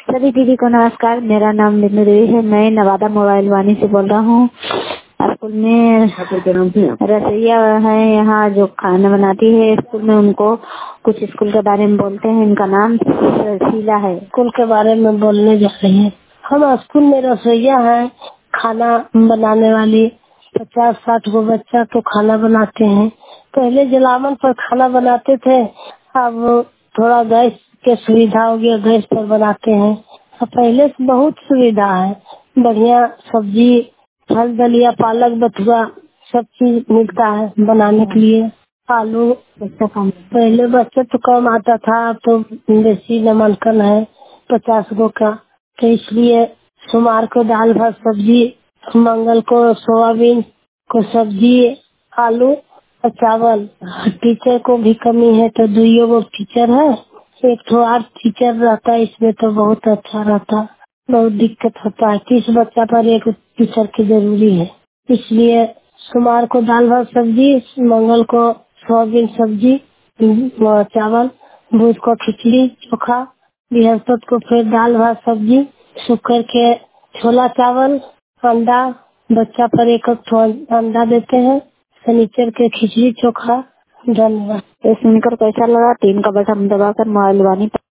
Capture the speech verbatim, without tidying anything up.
सभी दीदी को नमस्कार। मेरा नाम बिंदु देवी है। मैं नवादा मोबाइल वाणी से बोल रहा हूँ। स्कूल में रसोईया है यहाँ जो खाना बनाती है स्कूल में, उनको कुछ स्कूल के बारे में बोलते हैं। इनका नाम शीला है। स्कूल के बारे में बोलने जा रही है। हम स्कूल में रसोईया है, खाना बनाने वाली। पचास साठ गो बच्चा तो खाना बनाते हैं। पहले जलावन पर खाना बनाते थे, अब थोड़ा गैस के सुविधा हो गया, गैस पर बनाते हैं। अब पहले से बहुत सुविधा है, बढ़िया सब्जी, फल दलिया, पालक, बथुआ सब चीज मिलता है बनाने के लिए। आलू बच्चा कम, पहले बच्चा तो कम आता था, अब तो बेसी नामांकन है पचास गो का। तो इसलिए सोमवार को दाल भात सब्जी, मंगल को सोयाबीन को सब्जी, आलू और चावल। टीचर को भी कमी है तो दुइयो गो टीचर है, एक तो आठ टीचर रहता है इसमें तो बहुत अच्छा रहता। बहुत दिक्कत होता है, तीस बच्चा पर एक टीचर की जरूरी है। इसलिए सोमवार को दाल भात सब्जी, मंगल को सोयाबीन सब्जी चावल, बुध को खिचड़ी चोखा, बृहस्पति को फिर दाल भात सब्जी, शुक्र के छोला चावल, अंडा, बच्चा पर एक एक अंडा देते हैं, शनिचर के खिचड़ी चोखा। धन्यवाद। सुनकर कैसा लगा? तीन का बटन दबाकर मोबाइल वाणी